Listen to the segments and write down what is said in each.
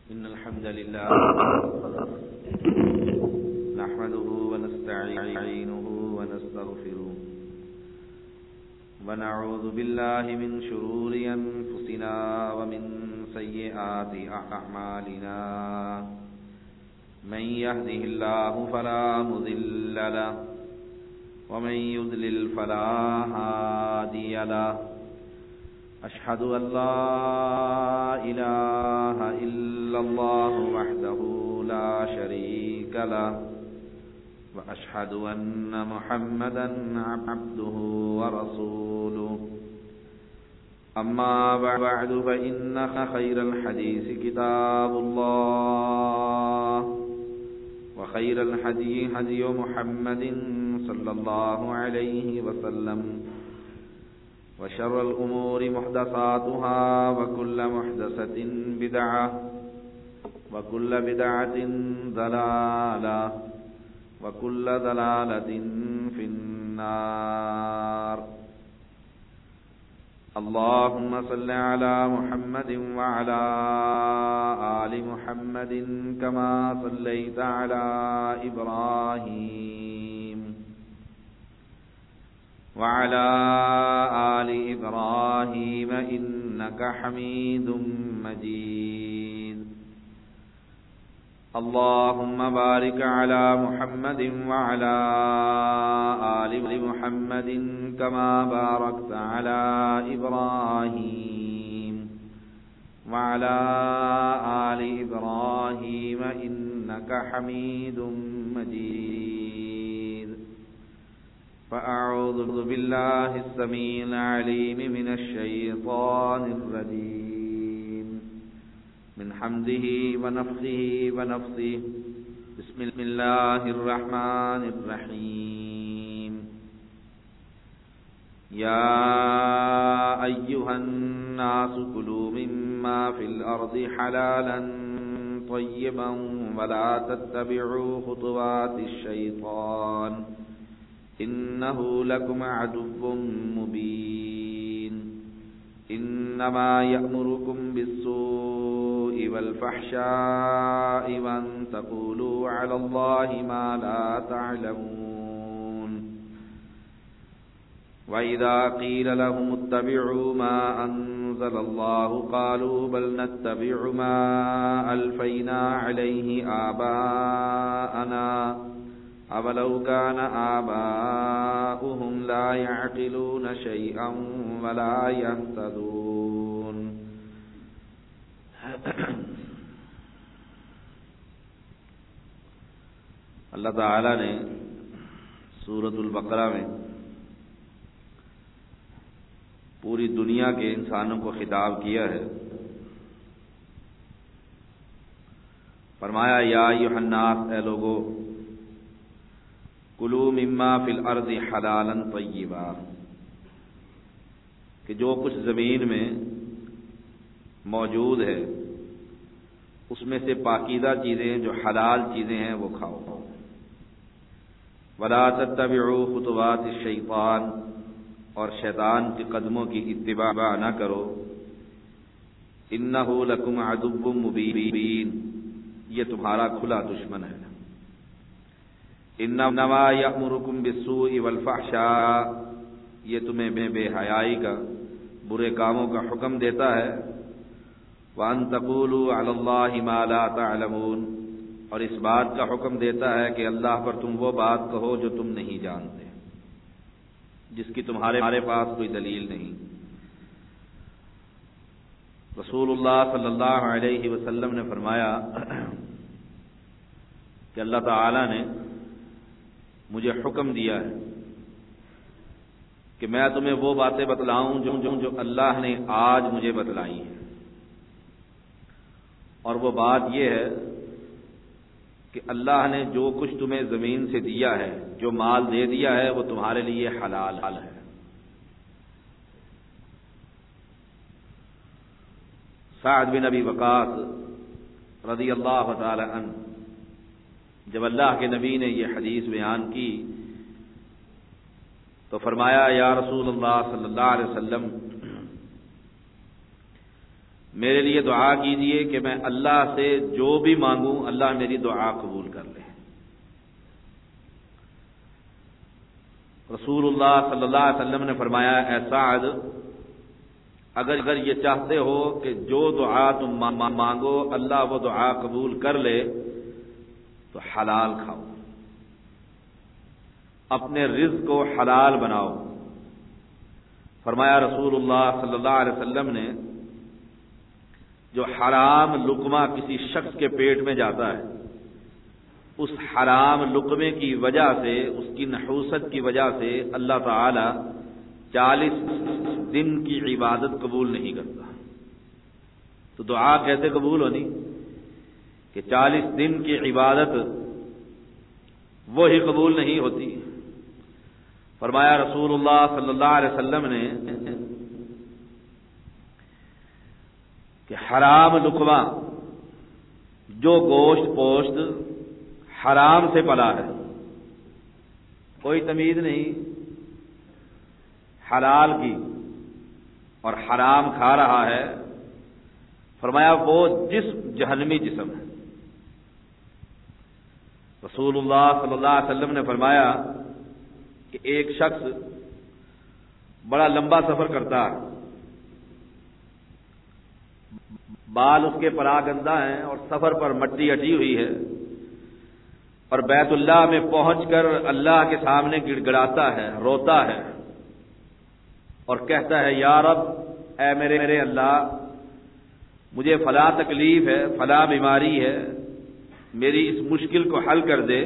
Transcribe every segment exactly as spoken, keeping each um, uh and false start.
إن الحمد لله نحمده ونستعينه ونستغفره ونعوذ بالله من شرور أنفسنا ومن سيئات أعمالنا من يهده الله فلا مضل له ومن يضلل فلا هادي له أشهد أن لا إله إلا الله وحده لا شريك له وأشهد أن محمدا عبده ورسوله أما بعد فإن خير الحديث كتاب الله وخير الهدي هدي محمد صلى الله عليه وسلم وشر الأمور محدثاتها وكل محدثة بدعة وكل بدعة ضلالة وكل ضلالة في النار. اللهم صل على محمد وعلى آل محمد كما صليت على إبراهيم وعلى آل إبراهيم إنك حميد مجيد. اللهم بارك على محمد وعلى آل محمد كما باركت على إبراهيم وعلى آل إبراهيم إنك حميد مجيد. فأعوذ بالله السميع العليم من الشيطان الرجيم من حمده ونفخه ونفثه. بسم الله الرحمن الرحيم. يا أيها الناس كلوا مما في الأرض حلالا طيبا ولا تتبعوا خطوات الشيطان إنه لكم عدو مبين. إنما يأمركم بالسوء والفحشاء وأن تقولوا على الله ما لا تعلمون. وإذا قيل لهم اتبعوا ما أنزل الله قالوا بل نتبع ما ألفينا عليه آباءنا أولو كان آباؤهم لا يعقلون شيئا ولا يهتدون. اللہ تعالی نے سورۃ البقرہ میں پوری دنیا کے انسانوں کو خطاب کیا ہے. فرمایا یا ایھا الناس، اے لوگو، کلوا مما فی الارض حلالا طیبا، کہ جو کچھ زمین میں موجود ہے اس میں سے پاکیزہ چیزیں، جو حلال چیزیں ہیں، وہ کھاؤ. ولا تتبعوا خطوات الشیطان، اور شیطان کے قدموں کی اتباع نہ کرو. انہ لکم عدو مبین، یہ تمہارا کھلا دشمن ہے. انما یأمرکم بالسوء والفحشاء، یہ تمہیں بے بے حیائی کا، برے کاموں کا حکم دیتا ہے. وان تقولوا علی اللہ ما لا تعلمون، اور اس بات کا حکم دیتا ہے کہ اللہ پر تم وہ بات کہو جو تم نہیں جانتے، جس کی تمہارے پاس کوئی دلیل نہیں. رسول اللہ صلی اللہ علیہ وسلم نے فرمایا کہ اللہ تعالی نے مجھے حکم دیا ہے کہ میں تمہیں وہ باتیں بتلاؤں جو جو, جو اللہ نے آج مجھے بتلائی ہیں. اور وہ بات یہ ہے کہ اللہ نے جو کچھ تمہیں زمین سے دیا ہے، جو مال دے دیا ہے، وہ تمہارے لیے حلال حل ہے. سعد بن ابی وقاص رضی اللہ تعالی عنہ، جب اللہ کے نبی نے یہ حدیث بیان کی تو فرمایا یا رسول اللہ صلی اللہ علیہ وسلم، میرے لیے دعا کیجئے کہ میں اللہ سے جو بھی مانگوں اللہ میری دعا قبول کر لے۔ رسول اللہ صلی اللہ علیہ وسلم نے فرمایا، اے سعد، اگر اگر یہ چاہتے ہو کہ جو دعا تم مانگو اللہ وہ دعا قبول کر لے تو حلال کھاؤ، اپنے رزق کو حلال بناؤ۔ فرمایا رسول اللہ صلی اللہ علیہ وسلم نے، جو حرام لقمہ کسی شخص کے پیٹ میں جاتا ہے اس حرام لقمے کی وجہ سے، اس کی نحوست کی وجہ سے اللہ تعالی چالیس دن کی عبادت قبول نہیں کرتا۔ تو دعا کیسے قبول ہونی کہ چالیس دن کی عبادت وہی قبول نہیں ہوتی۔ فرمایا رسول اللہ صلی اللہ علیہ وسلم نے کہ حرام لقمہ جو گوشت پوشت حرام سے پلا ہے، کوئی تمیز نہیں حلال کی اور حرام کھا رہا ہے، فرمایا وہ جسم جہنمی جسم ہے۔ رسول اللہ صلی اللہ علیہ وسلم نے فرمایا کہ ایک شخص بڑا لمبا سفر کرتا ہے، بال اس کے پراگندہ ہیں اور سفر پر مٹی اٹی ہوئی ہے، اور بیت اللہ میں پہنچ کر اللہ کے سامنے گڑ گڑاتا ہے، روتا ہے اور کہتا ہے، یا رب، اے میرے میرے اللہ، مجھے فلاں تکلیف ہے، فلاں بیماری ہے، میری اس مشکل کو حل کر دے۔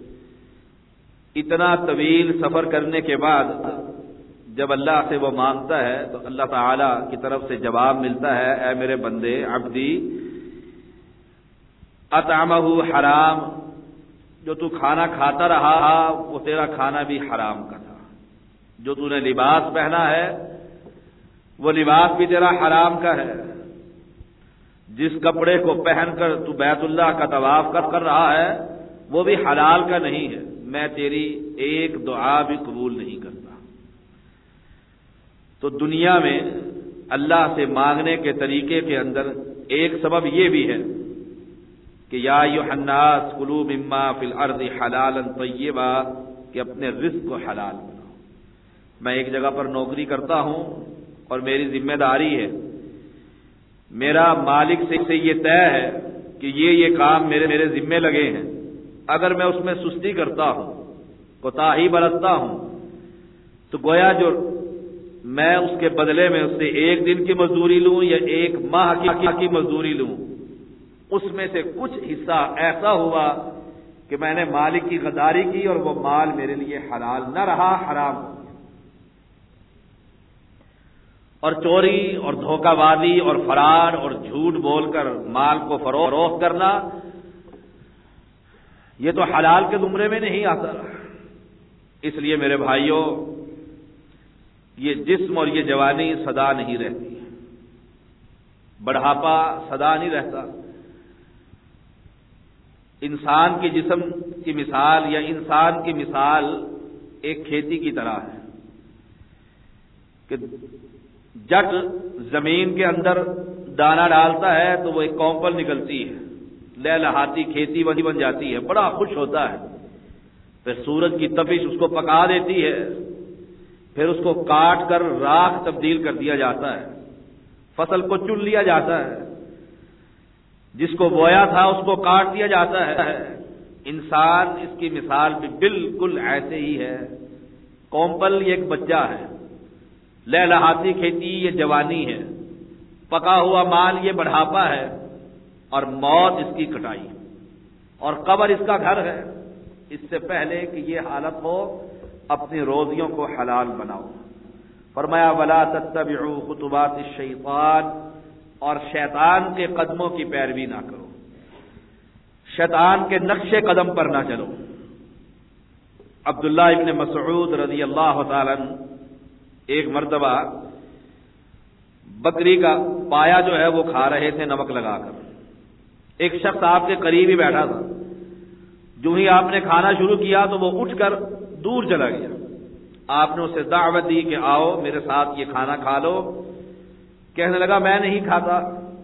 اتنا طویل سفر کرنے کے بعد جب اللہ سے وہ مانگتا ہے تو اللہ تعالی کی طرف سے جواب ملتا ہے، اے میرے بندے، عبدی، اطعمہ حرام، جو تو کھانا کھاتا رہا وہ تیرا کھانا بھی حرام کا تھا، جو تو نے لباس پہنا ہے وہ لباس بھی تیرا حرام کا ہے، جس کپڑے کو پہن کر تو بیت اللہ کا طواف کر رہا ہے وہ بھی حلال کا نہیں ہے، میں تیری ایک دعا بھی قبول نہیں کرتا۔ تو دنیا میں اللہ سے مانگنے کے طریقے کے اندر ایک سبب یہ بھی ہے کہ یا ایھا الناس کلوا مما فی الارض حلالا طیبا، کہ اپنے رزق کو حلال بناؤ۔ میں ایک جگہ پر نوکری کرتا ہوں اور میری ذمہ داری ہے، میرا مالک سے یہ طے ہے کہ یہ یہ کام میرے میرے ذمے لگے ہیں، اگر میں اس میں سستی کرتا ہوں، کوتاہی برتتا ہوں، تو گویا جو میں اس کے بدلے میں اس سے ایک دن کی مزدوری لوں یا ایک ماہ کی مزدوری لوں، اس میں سے کچھ حصہ ایسا ہوا کہ میں نے مالک کی غداری کی اور وہ مال میرے لیے حلال نہ رہا، حرام ہو گیا۔ اور چوری اور دھوکہ بازی اور فرار اور جھوٹ بول کر مال کو فروخت کرنا یہ تو حلال کے زمرے میں نہیں آتا۔ اس لیے میرے بھائیوں، یہ جسم اور یہ جوانی سدا نہیں رہتی، بڑھاپا سدا نہیں رہتا۔ انسان کے جسم کی مثال یا انسان کی مثال ایک کھیتی کی طرح ہے کہ جٹ زمین کے اندر دانہ ڈالتا ہے تو وہ ایک کونپل نکلتی ہے، لہلہاتی کھیتی بنی بن جاتی ہے، بڑا خوش ہوتا ہے۔ پھر سورج کی تپش اس کو پکا دیتی ہے، پھر اس کو کاٹ کر راکھ تبدیل کر دیا جاتا ہے، فصل کو چن لیا جاتا ہے، جس کو بویا تھا اس کو کاٹ دیا جاتا ہے۔ انسان اس کی مثال بھی بالکل ایسے ہی ہے۔ کونپل یہ ایک بچہ ہے، لہلہاتی کھیتی یہ جوانی ہے، پکا ہوا مال یہ بڑھاپا ہے، اور موت اس کی کٹائی، اور قبر اس کا گھر ہے۔ اس سے پہلے کہ یہ حالت ہو اپنی روزیوں کو حلال بناؤ۔ فرمایا ولا تتبعوا خطوات الشیطان، اور شیطان کے قدموں کی پیروی نہ کرو، شیطان کے نقش قدم پر نہ چلو۔ عبداللہ ابن مسعود رضی اللہ تعالی عنہ ایک مرتبہ بکری کا پایا جو ہے وہ کھا رہے تھے نمک لگا کر، ایک شخص آپ کے قریب ہی بیٹھا تھا، جو ہی آپ نے کھانا شروع کیا تو وہ اٹھ کر دور چلا گیا۔ آپ نے اسے دعوت دی کہ آؤ میرے ساتھ یہ کھانا کھا لو، کہنے لگا میں نہیں کھاتا،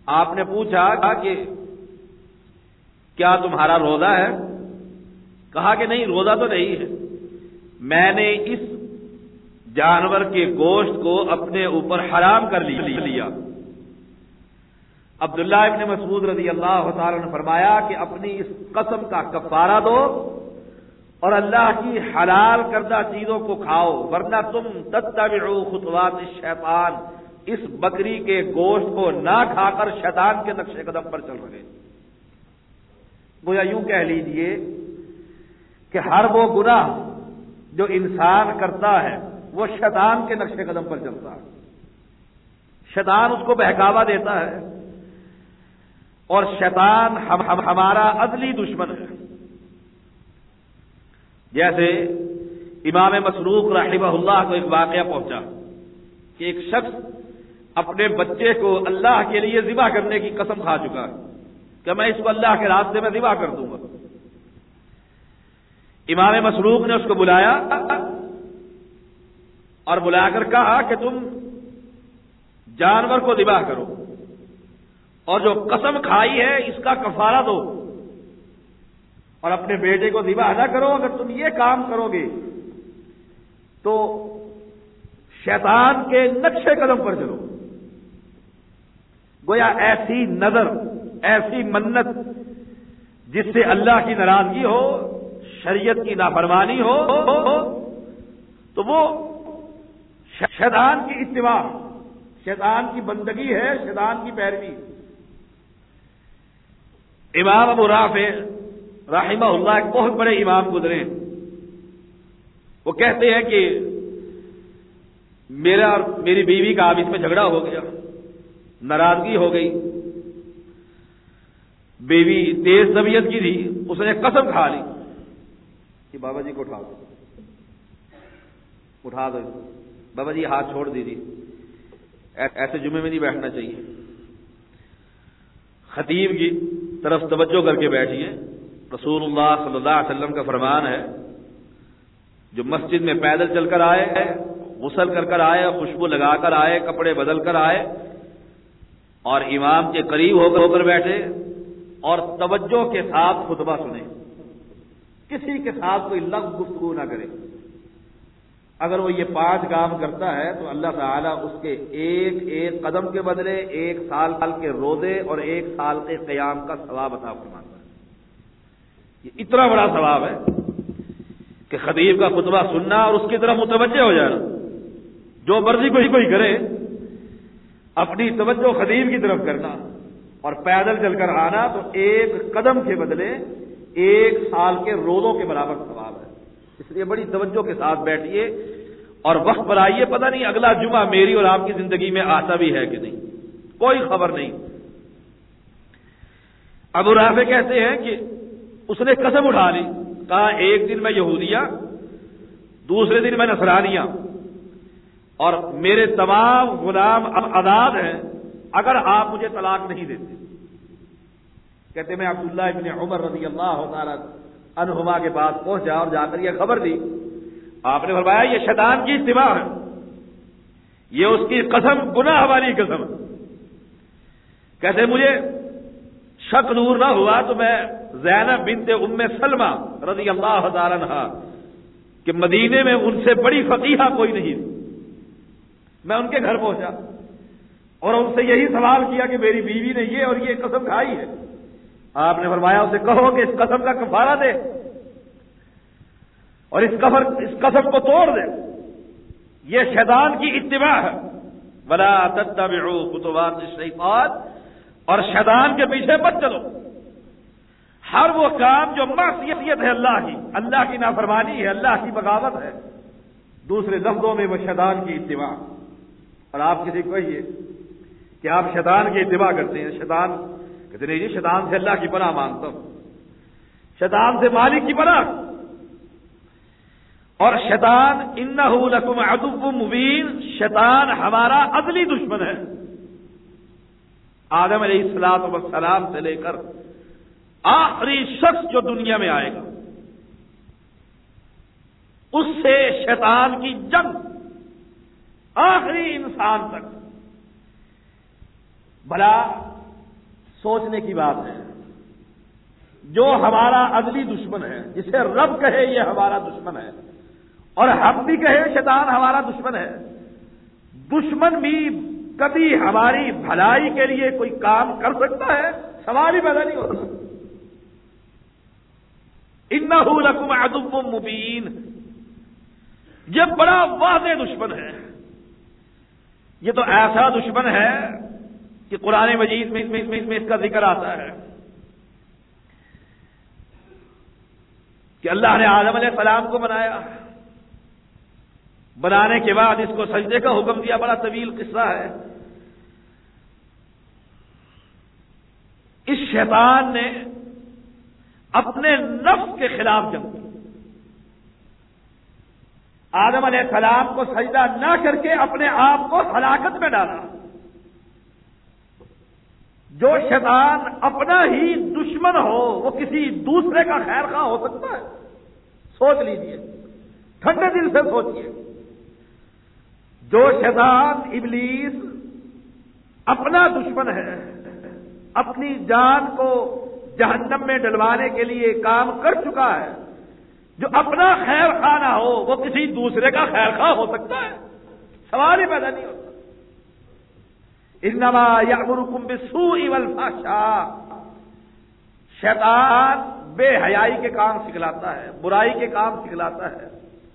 آپ نے پوچھا کہ کیا تمہارا روزہ ہے؟ کہا کہ نہیں، روزہ تو نہیں ہے، میں نے اس جانور کے گوشت کو اپنے اوپر حرام کر لیا۔ عبداللہ ابن مسعود رضی اللہ تعالی نے فرمایا کہ اپنی اس قسم کا کفارہ دو اور اللہ کی حلال کردہ چیزوں کو کھاؤ، ورنہ تم تتبعوا خطوات الشیطان، اس بکری کے گوشت کو نہ کھا کر شیطان کے نقش قدم پر چل رہے۔ گویا یوں کہہ لیجئے کہ ہر وہ گناہ جو انسان کرتا ہے وہ شیطان کے نقش قدم پر چلتا ہے، شیطان اس کو بہکاوا دیتا ہے، اور شیطان ہم ہم ہمارا ازلی دشمن ہے۔ جیسے امام مسروق رحمہ اللہ کو ایک واقعہ پہنچا کہ ایک شخص اپنے بچے کو اللہ کے لیے ذبح کرنے کی قسم کھا چکا ہے کہ میں اس کو اللہ کے راستے میں ذبح کر دوں گا۔ امام مسروق نے اس کو بلایا اور بلا کر کہا کہ تم جانور کو ذبح کرو اور جو قسم کھائی ہے اس کا کفارہ دو، اور اپنے بیٹے کو ذبح نہ کرو۔ اگر تم یہ کام کرو گے تو شیطان کے نقش قدم پر چلو۔ گویا ایسی نظر، ایسی منت جس سے اللہ کی ناراضگی ہو، شریعت کی نافرمانی ہو، تو وہ شیطان کی اتباع، شیطان کی بندگی ہے، شیطان کی پیروی۔ امام ابو رافع رحمہ اللہ ایک بہت بڑے امام گزرے، وہ کہتے ہیں کہ میرا اور میری بیوی کا آپس میں جھگڑا ہو گیا، ناراضگی ہو گئی، بیوی تیز طبیعت کی تھی، اس نے قسم کھا لی کہ بابا جی کو اٹھا دو، اٹھا دو بابا جی، ہاتھ چھوڑ دیجیے، ایسے جمعے میں نہیں بیٹھنا چاہیے۔ خطیب کی طرف توجہ کر کے بیٹھیے، رسول اللہ صلی اللہ علیہ وسلم کا فرمان ہے جو مسجد میں پیدل چل کر آئے، غسل کر کر آئے، خوشبو لگا کر آئے، کپڑے بدل کر آئے اور امام کے قریب ہو کر ہو کر بیٹھے اور توجہ کے ساتھ خطبہ سنے، کسی کے ساتھ کوئی لغو گفتگو نہ کرے۔ اگر وہ یہ پانچ کام کرتا ہے تو اللہ تعالیٰ اس کے ایک ایک قدم کے بدلے ایک سال کے روزے اور ایک سال کے قیام کا ثواب عطا فرماتا ہے۔ یہ اتنا بڑا ثواب ہے کہ خطیب کا خطبہ سننا اور اس کی طرف متوجہ ہو جانا، جو مرضی کوئی کوئی کرے، اپنی توجہ خطیب کی طرف کرنا اور پیدل چل کر آنا، تو ایک قدم کے بدلے ایک سال کے روزوں کے برابر ثواب ہے۔ اس لیے بڑی توجہ کے ساتھ بیٹھیے اور وقت پر آئیے، پتہ نہیں اگلا جمعہ میری اور آپ کی زندگی میں آتا بھی ہے کہ نہیں، کوئی خبر نہیں۔ ابو رافع کہتے ہیں کہ اس نے قسم اٹھا لی، کہا ایک دن میں یہودیہ، دوسرے دن میں نصرانیہ، اور میرے تمام غلام اب آزاد ہیں اگر آپ مجھے طلاق نہیں دیتے۔ کہتے میں عبداللہ ابن عمر رضی اللہ تعالی عنہما کے پاس پہنچا اور جا کر یہ خبر دی۔ آپ نے فرمایا یہ شیطان کی اتباع ہے، یہ اس کی قسم گناہ والی قسم۔ کہتے مجھے شک دور نہ ہوا تو میں زینب بنت ام سلمہ رضی اللہ تعالی عنہا کہ مدینے میں ان سے بڑی فقیہہ کوئی نہیں، میں ان کے گھر پہنچا اور ان سے یہی سوال کیا کہ میری بیوی نے یہ اور یہ قسم کھائی ہے۔ آپ نے فرمایا اسے کہو کہ اس قسم کا کفارہ دے اور اس کفر اس قسم کو توڑ دے، یہ شیطان کی اتباع ہے۔ ولا تتبعوا خطوات الشیطان، اور شیطان کے پیچھے مت چلو۔ ہر وہ کام جو معصیت ہے اللہ کی، اللہ کی نافرمانی ہے، اللہ کی بغاوت ہے، دوسرے لفظوں میں وہ شیطان کی اتباع۔ اور آپ کسی کو کہیے کہ آپ شیطان کی اتباع کرتے ہیں، شیطان کہتے نہیں جی شیطان سے اللہ کی پناہ مانگتا ہوں، شیطان سے مالک کی پناہ۔ اور شیطان انہ لکم عدو مبین، شیطان ہمارا ازلی دشمن ہے۔ آدم علیہ الصلوۃ والسلام سے لے کر آخری شخص جو دنیا میں آئے گا اس سے شیطان کی جنگ آخری انسان تک۔ بھلا سوچنے کی بات ہے. جو ہمارا ازلی دشمن ہے، جسے رب کہے یہ ہمارا دشمن ہے، اور ہم بھی کہے شیطان ہمارا دشمن ہے، دشمن بھی کبھی ہماری بھلائی کے لیے کوئی کام کر سکتا ہے؟ سوال ہی پیدا نہیں ہوتا. انہ لکم عدو مبین، یہ بڑا واضح دشمن ہے. یہ تو ایسا دشمن ہے کہ قرآن مجید میں, میں, میں, میں اس کا ذکر آتا ہے کہ اللہ نے آدم علیہ السلام کو بنایا، بنانے کے بعد اس کو سجدے کا حکم دیا. بڑا طویل قصہ ہے. اس شیطان نے اپنے نفس کے خلاف جنگ کی. آدم علیہ السلام کو سجدہ نہ کر کے اپنے آپ کو ہلاکت میں ڈالا. جو شیطان اپنا ہی دشمن ہو وہ کسی دوسرے کا خیر خواہ ہو سکتا ہے؟ سوچ لیجئے، ٹھنڈے دل سے سوچئے. جو شیطان ابلیس اپنا دشمن ہے، اپنی جان کو جہنم میں ڈلوانے کے لیے کام کر چکا ہے، جو اپنا خیر خواہ نہ ہو وہ کسی دوسرے کا خیر خواہ ہو سکتا ہے؟ سوال ہی پیدا نہیں ہوتا. انما یأمرکم بالسوء والفحشاء، شیطان بے حیائی کے کام سکھلاتا ہے، برائی کے کام سکھلاتا ہے.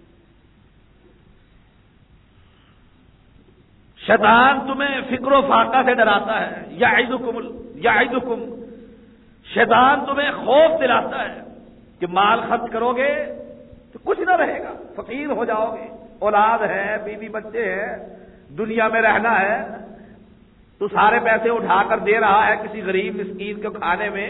شیطان تمہیں فکر و فاقہ سے ڈراتا ہے. یعدکم یعدکم شیطان تمہیں خوف دلاتا ہے کہ مال خرچ کرو گے تو کچھ نہ رہے گا، فقیر ہو جاؤ گے. اولاد ہے، بیوی بچے ہیں، دنیا میں رہنا ہے، تو سارے پیسے اٹھا کر دے رہا ہے کسی غریب مسکین کو کھانے میں،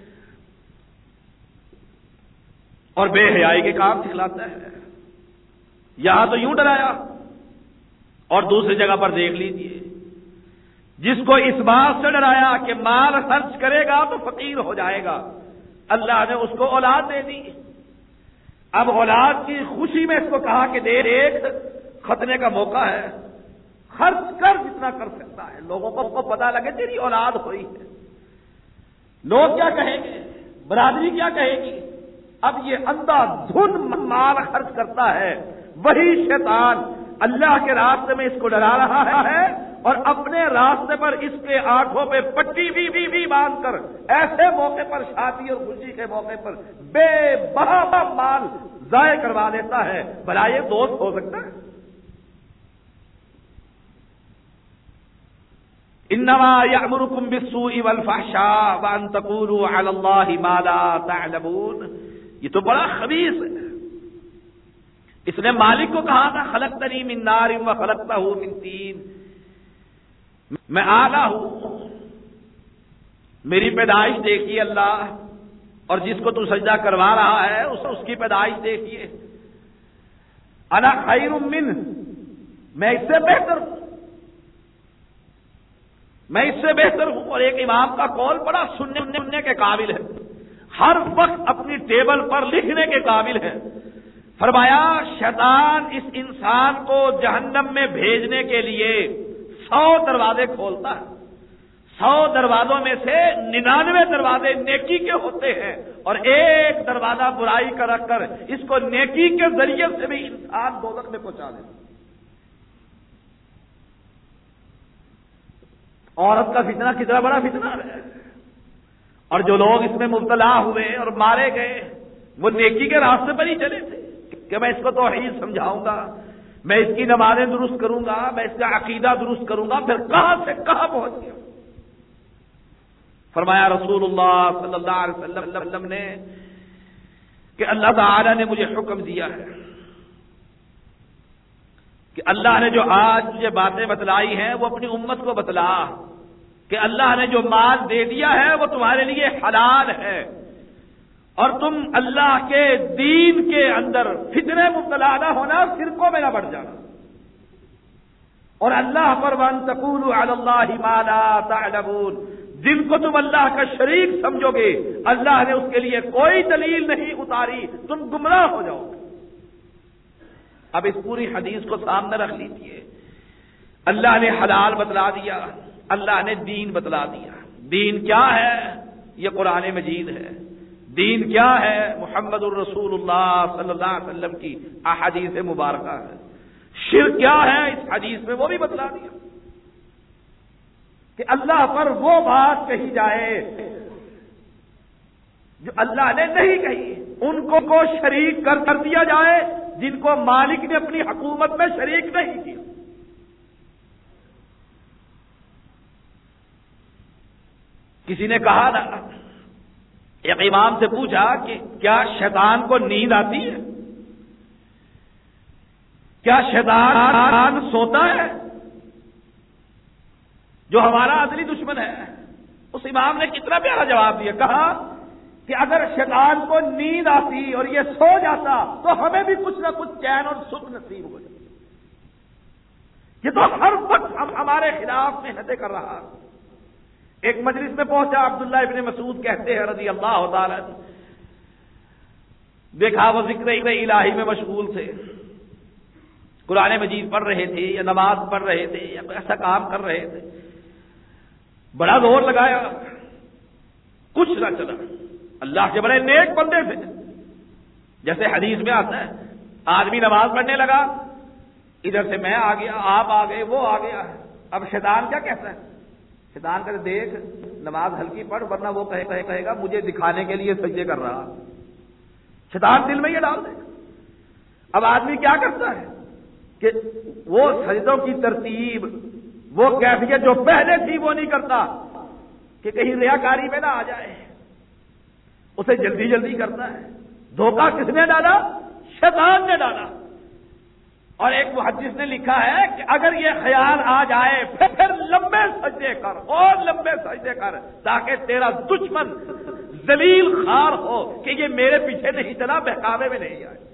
اور بے حیائی کے کام سکھلاتا ہے. یہاں تو یوں ڈرایا، اور دوسری جگہ پر دیکھ لیجئے جس کو اس بات سے ڈرایا کہ مال خرچ کرے گا تو فقیر ہو جائے گا، اللہ نے اس کو اولاد دے دی. اب اولاد کی خوشی میں اس کو کہا کہ دیکھ ختنے کا موقع ہے، خرچ کر جتنا کر سکتا ہے، لوگوں کو پتا لگے تیری اولاد ہوئی ہے. لوگ کیا کہیں گے، برادری کیا کہے گی؟ اب یہ اندھا دھن مال خرچ کرتا ہے. وہی شیطان اللہ کے راستے میں اس کو ڈرا رہا ہے، اور اپنے راستے پر اس کے آنکھوں پہ پٹی بھی بھی بھی باندھ کر ایسے موقع پر، شادی اور خوشی کے موقع پر بے بہا مال ضائع کروا دیتا ہے. بھلا یہ دوست ہو سکتا ہے؟ انما یأمرکم بالسوء والفحشاء وان تقولوا علی اللہ ما لا تعلمون. یہ تو بڑا خبیث ہے. اس نے مالک کو کہا تھا خلقتنی من نار وخلقتہ من طین، میں آلہ ہوں، میری پیدائش دیکھیے اللہ، اور جس کو تو سجدہ کروا رہا ہے اس اس کی پیدائش دیکھیے. انا خیر منہ، میں اس سے بہتر ہوں، میں اس سے بہتر ہوں. اور ایک امام کا قول بڑا سننے سننے کے قابل ہے، ہر وقت اپنی ٹیبل پر لکھنے کے قابل ہے. فرمایا شیطان اس انسان کو جہنم میں بھیجنے کے لیے سو دروازے کھولتا ہے. سو دروازوں میں سے ننانوے دروازے نیکی کے ہوتے ہیں، اور ایک دروازہ برائی کا رکھ کر اس کو نیکی کے ذریعے سے بھی انسان دوزخ میں پہنچا دیتا. عورت کا فتنہ کتنا بڑا فتنہ ہے، اور جو لوگ اس میں مبتلا ہوئے اور مارے گئے وہ نیکی کے راستے پر ہی چلے تھے کہ میں اس کو توحید سمجھاؤں گا، میں اس کی نمازیں درست کروں گا، میں اس کا عقیدہ درست کروں گا. پھر کہاں سے کہاں پہنچ گیا. فرمایا رسول اللہ صلی اللہ علیہ وسلم نے کہ اللہ تعالی نے مجھے حکم دیا ہے کہ اللہ نے جو آج مجھے باتیں بتلائی ہیں وہ اپنی امت کو بتلا کہ اللہ نے جو مال دے دیا ہے وہ تمہارے لیے حلال ہے، اور تم اللہ کے دین کے اندر فتنے مبتلا نہ ہونا، فرقوں میں نہ بڑھ جانا، اور اللہ پر وان تقولوا علی اللہ ما لا تعلمون، جن کو تم اللہ کا شریک سمجھو گے اللہ نے اس کے لیے کوئی دلیل نہیں اتاری، تم گمراہ ہو جاؤ گے. اب اس پوری حدیث کو سامنے رکھ لیجیے. اللہ نے حلال بتلا دیا، اللہ نے دین بتلا دیا. دین کیا ہے؟ یہ قرآن مجید ہے. دین کیا ہے؟ محمد الرسول اللہ صلی اللہ علیہ وسلم کی احادیث مبارکہ ہے. شرک کیا ہے؟ اس حدیث میں وہ بھی بتلا دیا کہ اللہ پر وہ بات کہی جائے جو اللہ نے نہیں کہی، ان کو کو شریک کر کر دیا جائے جن کو مالک نے اپنی حکومت میں شریک نہیں کیا. کسی نے کہا نا، ایک امام سے پوچھا کہ کیا شیطان کو نیند آتی ہے؟ کیا شیطان سوتا ہے جو ہمارا ازلی دشمن ہے؟ اس امام نے کتنا پیارا جواب دیا، کہا کہ اگر شیطان کو نیند آتی اور یہ سو جاتا تو ہمیں بھی کچھ نہ کچھ چین اور سکھ نصیب ہو جاتا. یہ تو ہر وقت ہم ہمارے خلاف محنتیں کر رہا. ایک مجلس میں پہنچا، عبداللہ ابن مسعود کہتے ہیں رضی اللہ تعالی، دیکھا وہ ذکر الہی میں مشغول تھے، قرآن مجید پڑھ رہے تھے یا نماز پڑھ رہے تھے یا کوئی ایسا کام کر رہے تھے. بڑا زور لگایا، کچھ نہ چلا. اللہ کے بڑے نیک بندے تھے. جیسے حدیث میں آتا ہے، آدمی نماز پڑھنے لگا، ادھر سے میں آ گیا، آپ آ گئے، وہ آ گیا. اب شیطان کیا کہتا ہے؟ شیطان کہتے دیکھ نماز ہلکی پڑھ ورنہ وہ کہے کہے کہے گا مجھے دکھانے کے لیے سجدے کر رہا. شیطان دل میں یہ ڈال دے. اب آدمی کیا کرتا ہے کہ وہ سجدوں کی ترتیب، وہ کیفیت جو پہلے تھی وہ نہیں کرتا کہ کہیں ریاکاری میں نہ آ جائے، اسے جلدی جلدی کرتا ہے. دھوکہ کس نے ڈالا؟ شیطان نے ڈالا. اور ایک محدث نے لکھا ہے کہ اگر یہ خیال آ جائے پھر, پھر لمبے سجدے کر اور لمبے سجدے کر تاکہ تیرا دشمن ذلیل خوار ہو کہ یہ میرے پیچھے نہیں چلا، بہکاوے میں نہیں آئے.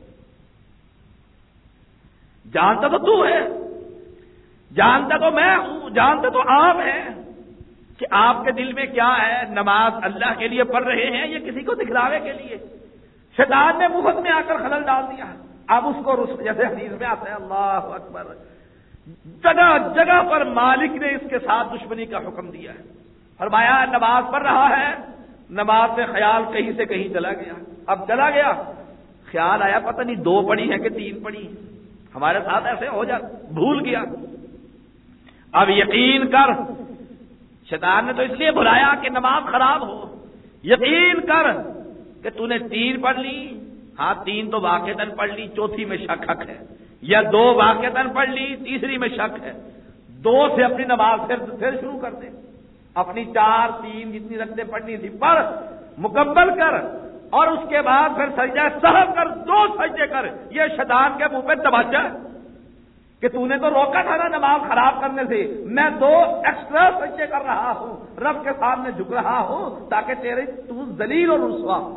جانتا تو تو ہے، جانتا تو میں ہوں، جانتا تو آپ ہیں کہ آپ کے دل میں کیا ہے. نماز اللہ کے لیے پڑھ رہے ہیں یا کسی کو دکھلاوے کے لیے؟ شیطان نے مفت میں آ کر خلل ڈال دیا. اب اس کو جیسے حدیث میں آتا ہے اللہ اکبر، جگہ جگہ پر مالک نے اس کے ساتھ دشمنی کا حکم دیا ہے. فرمایا نماز پڑھ رہا ہے، نماز سے خیال کہیں سے کہیں چلا گیا. اب چلا گیا، خیال آیا پتہ نہیں دو پڑھی ہے کہ تین پڑھی. ہمارے ساتھ ایسے ہو جا، بھول گیا. اب یقین کر، شیطان نے تو اس لیے بلایا کہ نماز خراب ہو. یقین کر کہ تو نے تین پڑھ لی، ہاں تین تو واقعتاً پڑھ لی، چوتھی میں شک حق ہے، یا دو واقعتاً پڑھ لی، تیسری میں شک ہے. دو سے اپنی نماز پھر پھر شروع کر دے. اپنی چار تین جتنی رکھتے پڑھنی تھی پڑھ، مکمل کر، اور اس کے بعد پھر سجدہ سہو کر، دو سجدے کر. یہ شیطان کے منہ پہ تماچا کہ تو نے تو روکا تھا نا نماز خراب کرنے سے، میں دو ایکسٹرا سجدے کر رہا ہوں، رب کے سامنے جھک رہا ہوں تاکہ تیرے تو ذلیل اور رسوا ہو.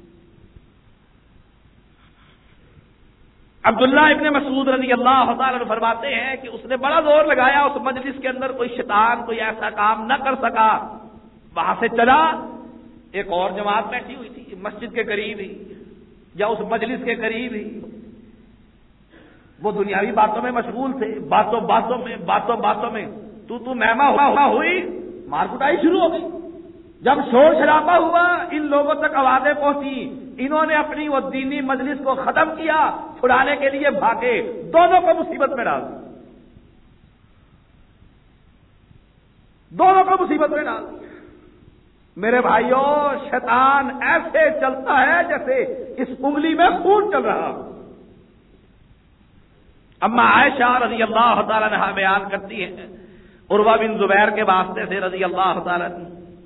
عبداللہ ابن مسعود رضی اللہ تعالیٰ عنہ فرماتے ہیں کہ اس نے بڑا زور لگایا، اس مجلس کے اندر کوئی شیطان کوئی ایسا کام نہ کر سکا. وہاں سے چلا، ایک اور جماعت بیٹھی ہوئی تھی مسجد کے قریب ہی یا اس مجلس کے قریب ہی. وہ دنیاوی باتوں میں مشغول تھے، باتوں باتوں میں باتوں باتوں میں تو تو مہما ہوا ہوئی، مار کٹائی شروع ہو گئی. جب شور شرابہ ہوا، ان لوگوں تک آوازیں پہنچی، انہوں نے اپنی وہ دینی مجلس کو ختم کیا، چھڑانے کے لیے بھاگے، دونوں کو مصیبت میں ڈال دیا. دونوں کو مصیبت میں ڈال دیا. میرے بھائیوں، شیطان ایسے چلتا ہے جیسے اس انگلی میں خون چل رہا. اما عائشہ رضی اللہ تعالیٰ عنہا بیان کرتی ہے عروہ بن زبیر کے واسطے سے رضی اللہ تعالیٰ عنہ،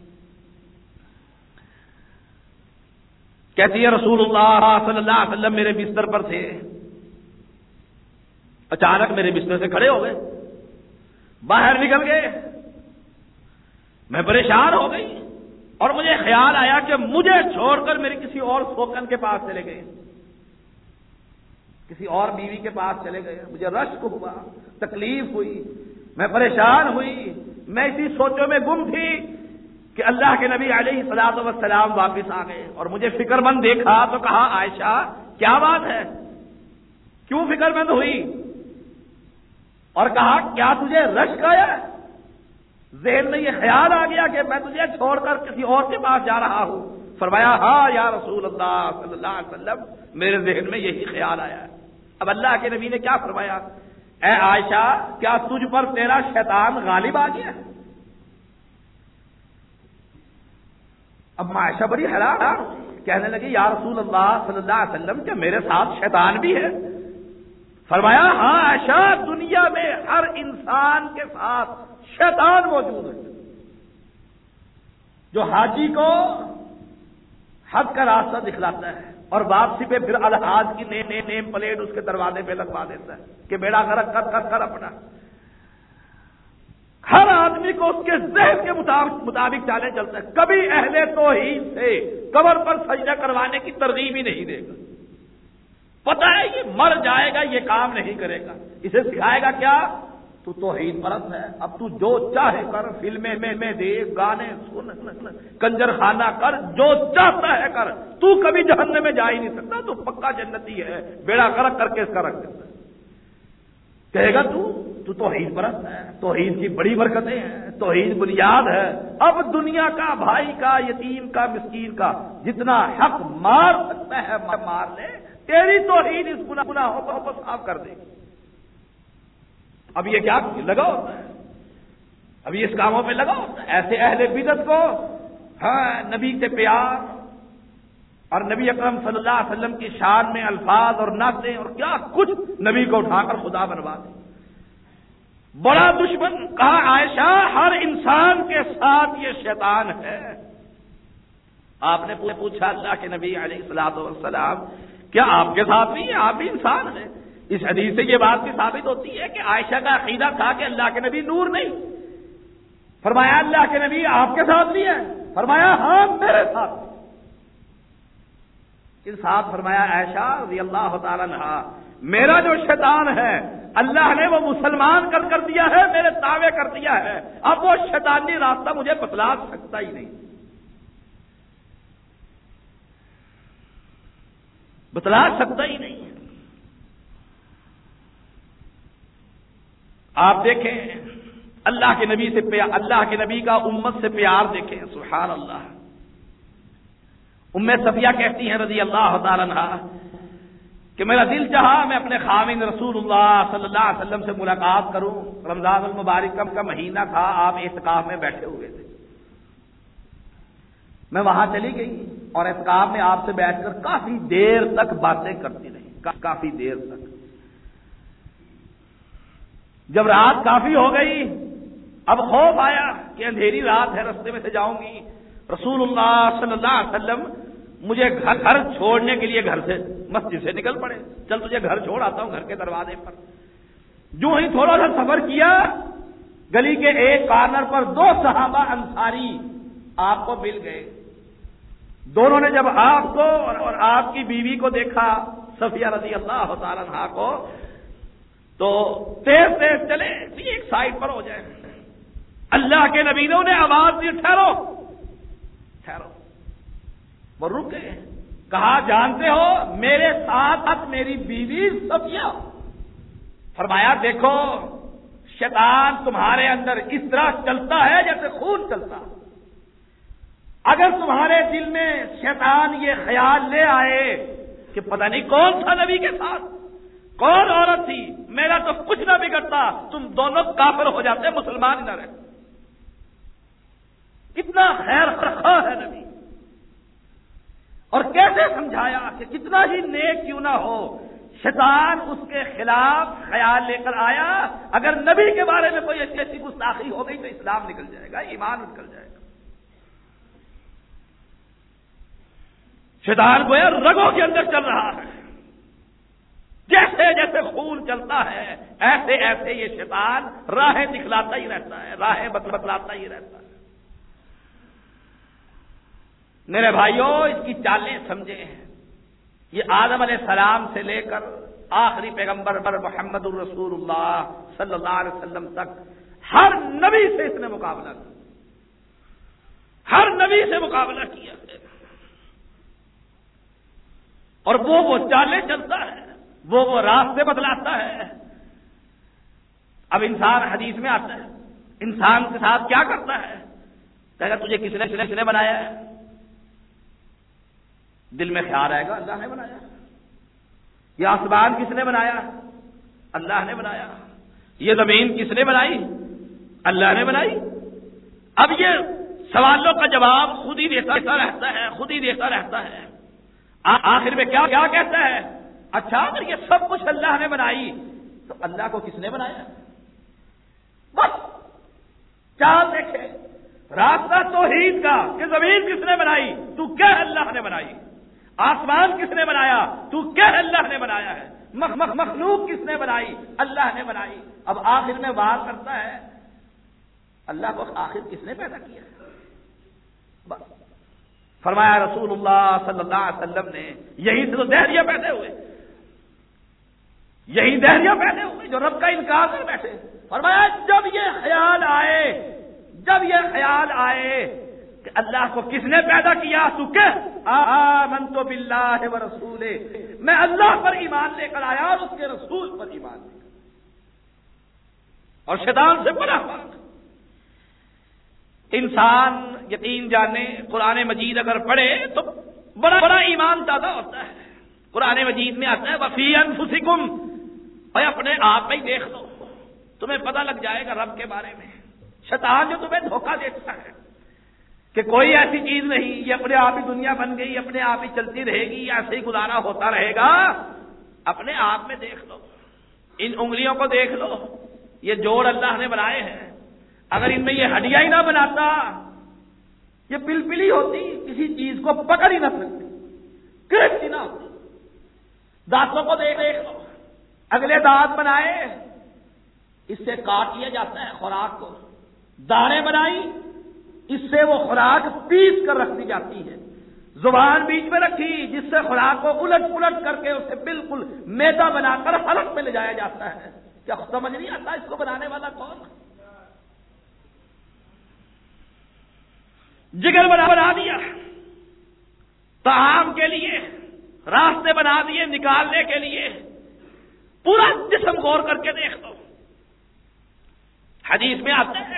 کہتی ہے رسول اللہ صلی اللہ علیہ وسلم میرے بستر پر تھے، اچانک میرے بستر سے کھڑے ہو گئے، باہر نکل گئے. میں پریشان ہو گئی اور مجھے خیال آیا کہ مجھے چھوڑ کر میری کسی اور سوکن کے پاس چلے گئے، کسی اور بیوی کے پاس چلے گئے. مجھے رشک ہوا، تکلیف ہوئی، میں پریشان ہوئی. میں اسی سوچوں میں گم تھی کہ اللہ کے نبی علیہ الصلوۃ والسلام واپس آ گئے اور مجھے فکر مند دیکھا تو کہا عائشہ کیا بات ہے، کیوں فکر مند ہوئی؟ اور کہا کیا تجھے رشک آیا؟ ذہن میں یہ خیال آ گیا کہ میں تجھے چھوڑ کر کسی اور کے پاس جا رہا ہوں؟ فرمایا ہاں یا رسول اللہ صلی اللہ علیہ وسلم، میرے ذہن میں یہی خیال آیا ہے۔ اب اللہ کے نبی نے کیا فرمایا؟ اے عائشہ، کیا تجھ پر تیرا شیطان غالب آ گیا؟ اب عائشہ بڑی حیران کہنے لگی یا رسول اللہ صلی اللہ علیہ وسلم، کہ میرے ساتھ شیطان بھی ہے؟ فرمایا ہاں عائشہ، دنیا میں ہر انسان کے ساتھ شیطان موجود ہے۔ جو حاجی کو حج کا راستہ دکھلاتا ہے اور واپسی پہ پھر الحاج کی نیم نیم نیم پلیٹ اس کے دروازے پہ لگوا دیتا ہے کہ بیڑا غرق کر کر کر اپنا، ہر آدمی کو اس کے ذہن کے مطابق چالیں چلتا ہے، کبھی اہل توحید سے قبر پر سجدہ کروانے کی ترغیب ہی نہیں دے گا۔ پتہ ہے یہ مر جائے گا، یہ کام نہیں کرے گا۔ اسے سکھائے گا کیا؟ تو توحید پرست ہے، اب تو جو چاہے کر، فلمیں میں میں دیکھ، گانے سن، کنجر خانہ کر، جو چاہتا ہے کر، تو کبھی جہنم میں جا ہی نہیں سکتا، تو پکا جنتی ہے، بیڑا غرق کر کے اس کا رکھ دیتا ہے۔ کہے گا تو تو توحید پرست ہے، توحید کی بڑی برکتیں ہیں، توحید بنیاد ہے، اب دنیا کا، بھائی کا، یتیم کا، مسکین کا جتنا حق مار سکتا ہے مار لے، تیری توحید اس گناہوں کو صاف کر دے گی۔ اب یہ کیا لگا ہوتا ہے، اب یہ اس کاموں پہ لگا ہوتا ہے۔ ایسے اہل بدعت کو ہاں نبی سے پیار اور نبی اکرم صلی اللہ علیہ وسلم کی شان میں الفاظ اور نعتیں اور کیا کچھ نبی کو اٹھا کر خدا بنوا دے۔ بڑا دشمن کہا عائشہ ہر انسان کے ساتھ یہ شیطان ہے۔ آپ نے پوچھا اللہ کے نبی علیہ الصلوۃ والسلام کیا آپ کے ساتھ نہیں ہے؟ آپ بھی انسان ہیں۔ اس حدیث سے یہ بات بھی ثابت ہوتی ہے کہ عائشہ کا عقیدہ تھا کہ اللہ کے نبی نور نہیں۔ فرمایا اللہ کے نبی آپ کے ساتھ بھی ہے؟ فرمایا ہاں میرے ساتھ۔ کس ساتھ؟ فرمایا عائشہ رضی اللہ تعالی عنہا، میرا جو شیطان ہے اللہ نے وہ مسلمان کر کر دیا ہے، میرے تابع کر دیا ہے، اب وہ شیطانی راستہ مجھے بتلا سکتا ہی نہیں، بتلا سکتا ہی نہیں۔ آپ دیکھیں اللہ کے نبی سے پیار، اللہ کے نبی کا امت سے پیار دیکھیں، سبحان اللہ۔ ام صفیہ کہتی ہیں رضی اللہ تعالی عنہا کہ میرا دل چاہا میں اپنے خاوند رسول اللہ صلی اللہ علیہ وسلم سے ملاقات کروں۔ رمضان المبارک کا مہینہ تھا، آپ اعتکاف میں بیٹھے ہوئے تھے، میں وہاں چلی گئی اور اعتکاف میں آپ سے بیٹھ کر کافی دیر تک باتیں کرتی رہی، کافی دیر تک۔ جب رات کافی ہو گئی، اب خوف آیا کہ اندھیری رات ہے، رستے میں سے جاؤں گی، رسول اللہ صلی اللہ علیہ وسلم مجھے گھر گھر چھوڑنے کے لیے گھر سے مسجد سے نکل پڑے، چل تجھے گھر چھوڑ آتا ہوں، گھر کے دروازے پر۔ جو ہی تھوڑا سا سفر کیا، گلی کے ایک کارنر پر دو صحابہ انصاری آپ کو مل گئے۔ دونوں نے جب آپ کو اور آپ کی بیوی کو دیکھا، صفیہ رضی اللہ تعالی عنہا کو، تو تیز تیز چلے ایک سائڈ پر ہو جائے۔ اللہ کے نبی نے انہیں آواز دی ٹھہرو ٹھہرو، وہ رک گئے۔ کہا جانتے ہو میرے ساتھ میری بیوی صفیہ؟ فرمایا دیکھو شیطان تمہارے اندر اس طرح چلتا ہے جیسے خون چلتا، اگر تمہارے دل میں شیطان یہ خیال لے آئے کہ پتہ نہیں کون تھا نبی کے ساتھ، کون عورت تھی، میرا تو کچھ نہ بگڑتا، تم دونوں کافر ہو جاتے، مسلمان ہی نہ رہتے۔ کتنا خیر خواہ ہے نبی، اور کیسے سمجھایا کہ کتنا ہی نیک کیوں نہ ہو، شیطان اس کے خلاف خیال لے کر آیا، اگر نبی کے بارے میں کوئی ایسی ایسی گستاخی ہو گئی تو اسلام نکل جائے گا، ایمان نکل جائے گا۔ شیطان گویا رگوں کے اندر چل رہا ہے، جیسے جیسے خون چلتا ہے ایسے ایسے یہ شیطان راہیں دکھلاتا ہی رہتا ہے، راہیں بتلاتا ہی رہتا ہے۔ میرے بھائیوں اس کی چالیں سمجھیں، یہ آدم علیہ السلام سے لے کر آخری پیغمبر پر محمد الرسول اللہ صلی اللہ علیہ وسلم تک ہر نبی سے اس نے مقابلہ کیا، ہر نبی سے مقابلہ کیا ہے، اور وہ وہ چالیں چلتا ہے، وہ وہ راستے بتلاتا ہے۔ اب انسان حدیث میں آتا ہے انسان کے ساتھ کیا کرتا ہے؟ کہے گا تجھے کس نے کس نے بنایا ہے؟ دل میں خیال آئے گا اللہ نے بنایا. یہ آسمان کس نے بنایا؟ اللہ نے بنایا. یہ زمین کس نے بنائی؟ اللہ نے بنائی. اب یہ سوالوں کا جواب خود ہی دیتا رہتا ہے خود ہی دیتا رہتا ہے. آخر میں کیا کیا کہتا ہے؟ اچھا اگر یہ سب کچھ اللہ نے بنائی تو اللہ کو کس نے بنایا؟ بس چال دیکھے راستہ توحید کا کہ زمین کس نے بنائی؟ تو کیا اللہ نے بنائی. آسمان کس نے بنایا؟ تو کیا اللہ نے بنایا ہے. مخ مخ مخلوق کس نے بنائی؟ اللہ نے بنائی. اب آخر میں بات کرتا ہے اللہ کو آخر کس نے پیدا کیا؟ بس فرمایا رسول اللہ صلی اللہ علیہ وسلم نے یہی سے تو دہریہ پیدا ہوئے یہی دہریہ پیدا ہوئے جو رب کا انکار کر بیٹھے. فرمایا جب یہ خیال آئے جب یہ خیال آئے کہ اللہ کو کس نے پیدا کیا تو کہ آمنت باللہ ورسولہ میں اللہ پر ایمان لے کر آیا اور اس کے رسول پر ایمان لے کر. اور شیطان سے بڑا فرق انسان یقین جانے قرآن مجید اگر پڑھے تو بڑا بڑا ایمان تازہ ہوتا ہے. قرآن مجید میں آتا ہے وفی انفسکم بھائی اپنے آپ میں ہی دیکھ لو تمہیں پتہ لگ جائے گا رب کے بارے میں. شیطان جو تمہیں دھوکہ دیتا ہے کہ کوئی ایسی چیز نہیں یہ اپنے آپ ہی دنیا بن گئی اپنے آپ ہی چلتی رہے گی ایسے ہی گزارا ہوتا رہے گا. اپنے آپ میں دیکھ لو ان انگلیوں کو دیکھ لو یہ جوڑ اللہ نے بنائے ہیں. اگر ان میں یہ ہڈیاں ہی نہ بناتا یہ پلپلی ہوتی کسی چیز کو پکڑ ہی نہ سکتی کرچی نہ ہوتی. دانتوں کو دیکھ دیکھ لو اگلے دانت بنائے اس سے کاٹ لیا جاتا ہے خوراک کو. دانے بنائی اس سے وہ خوراک پیس کر رکھ دی جاتی ہے. زبان بیچ میں رکھی جس سے خوراک کو الٹ پلٹ کر کے اسے بالکل میدا بنا کر حلق میں لے جایا جاتا ہے. کیا سمجھ نہیں آتا اس کو بنانے والا کون؟ جگر بنا بنا دیا طعام کے لیے راستے بنا دیے نکالنے کے لیے. پورا جسم غور کر کے دیکھ لو. حدیث میں آتے ہیں